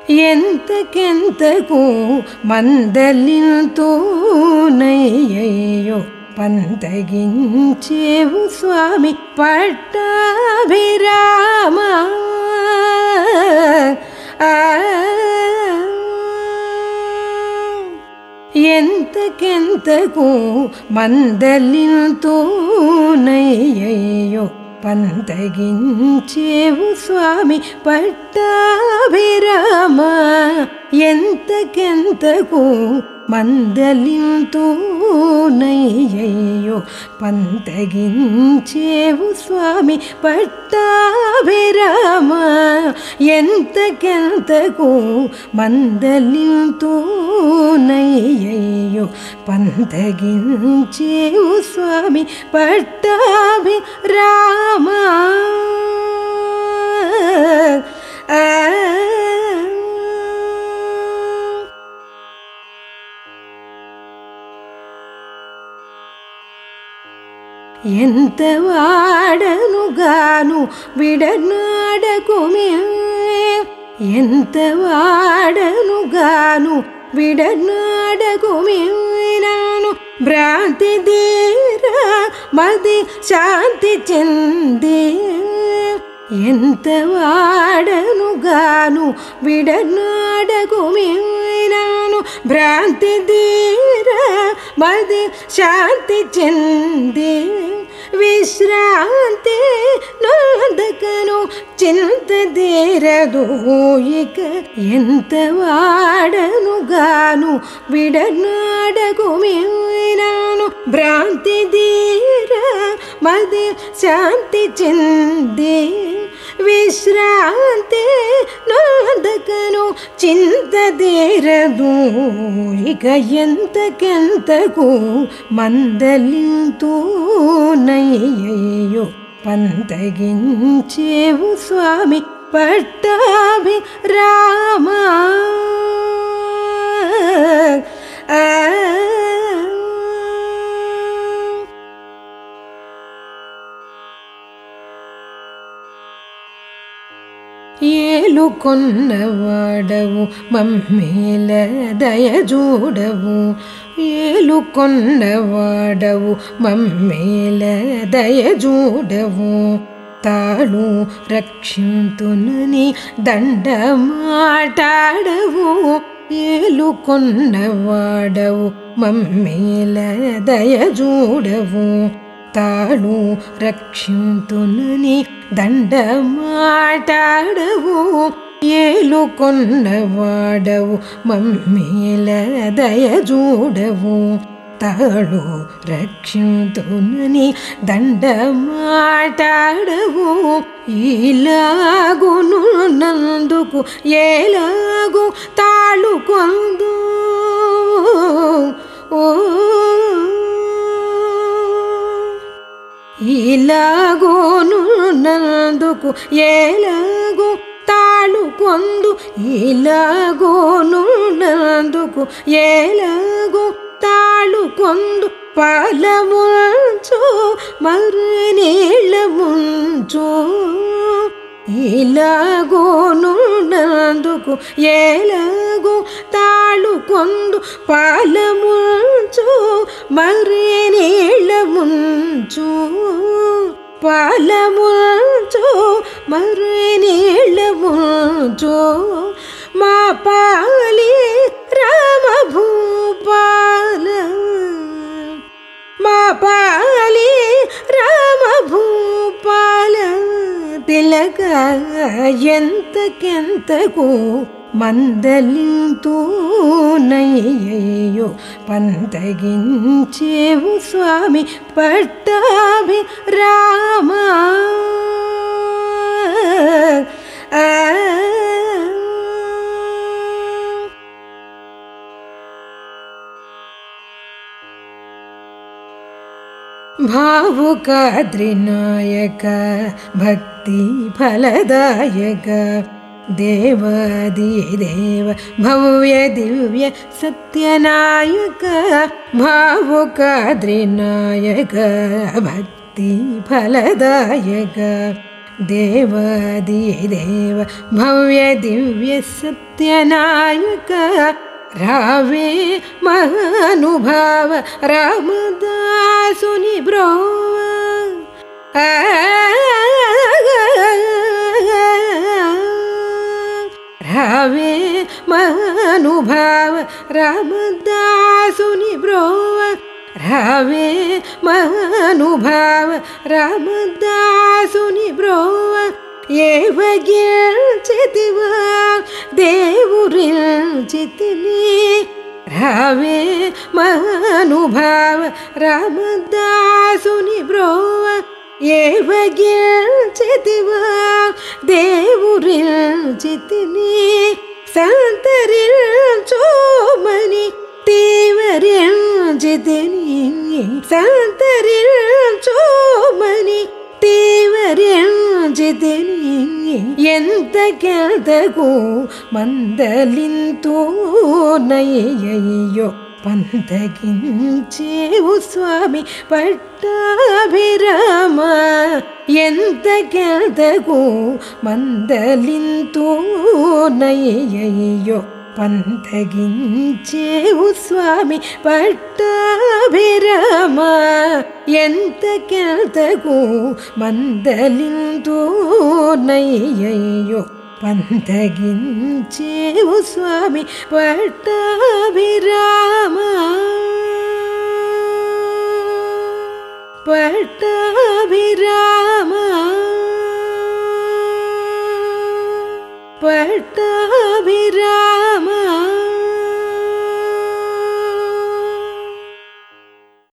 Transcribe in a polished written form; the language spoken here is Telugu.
ಎಂತಕೆಂತಗೂ ಮಂದಲಿಂತೂನಯ್ಯಯ್ಯೋ పంతగించేవు స్వామి పట్టాభిరామ. ఎంతకెంతకు మందలింతూనయ్యయ్యో పంతగించేవు స్వామి పట్టాభిరామ. ఎంతకెంతకు మందలింతూనయ్యయ్యో పంతగించేవు స్వామి పట్టాభిరామ. ఎంతకెంతకు మందలింతూనయ్యయ్యో పంతగించేవు స్వామి పట్టాభిరామ. ఎంత వాడనుగాను విడనాడకుమే, ఎంత వాడనుగాను విడనాడకుమే. నాను భ్రాంతి తీరా మది శాంతి చెందే. ఎంత వాడనుగాను విడనాడకుమే. నాను భ్రాంతి తీరా మది శాంతి చెందే. విశ్రాంతి నొందకను చింత తీరదు ఇక. ఎంత వాడనుగాను విడనాడకుమే. నాను భ్రాంతి తీరా మది శాంతి చెందే. విశ్రాంతి నొందకను చింత తీరదు ఇక. ఎంతకెంతకు మందలింతూనయ్యయ్యో పంతగించేవు స్వామి పట్టాభిరామ. ఏలుకొన్నవాడవు మమ్మేల దయజూడవు. ఏలుకొన్నవాడవు మమ్మేల దయజూడవు. తాళు రక్షింతునని దండమాటాడవు. ఏలుకొన్నవాడవు మమ్మేల దయజూడవు. తాళు రక్షింతునని దండమాటాడవు. ఏలుకొన్నవాడవు మమ్మేల దయజూడవు. తాళు రక్షింతునని దండమాటాడవు. ఈలాగును నందుకు ఏలాగు తాళు కొందు. ఈలాగోను నందుకు ఏలాగు తాళు కొందు. ఈలాగోను నందుకు ఏలాగు తాళు కొందు. పాల ముంచు మరి నీళ్ళ ముంచు. ఈలాగోను నందుకు ఏలాగు తాళు కొందు. పాల ముంచు మరి నీళ్ళ ముంచు. పాల ముంచు మరి నీళ్ళ ముంచు. మా పాలి రామ భూపాల. మా పాలి రామ భూపాల తిలక. ఎంతకెంతకు మందలింతూనయ్యయ్యో పంతగించేవు స్వామి పట్టాభిరామ. భావుకాద్రినాయక భక్తి ఫలదాయక. దేవాదిదేవ భవ్య దివ్య సత్యనాయక. భావుకాద్రినాయక భక్తి ఫలదాయక. దేవాదిదేవ భవ్య దివ్య సత్యనాయక రావే మహానుభావ రామదాసుని బ్రోవ రావే మహానుభావ రామదాసుని బ్రోవ రావే మహానుభావ రామదాసుని బ్రోవ ఏవగిల్చితివా దేవురిల్చితిని రావే మహానుభావ రామదాసుని బ్రోవ ఏవగిల్చితివా దేవురిల్చితిని సంతరిల్చోమని తీవరిల్చితిని సంతరిల్చోమని తీవరిల్చితిని ఎంతకెంతకు మందలింతూ నయ్యయ్యో పంతగించేవు స్వామి పట్టాభిరామ ఎంతకెంతకు మందలింతూ నయ్యయ్యో పంతగించేవు స్వామి పట్టాభిరామ ఎంతకెంతకు మందలింతూ నయ్యయ్యో పంతగించేవు స్వామి పట్టాభిరామ పట్టాభిరామ పట్ట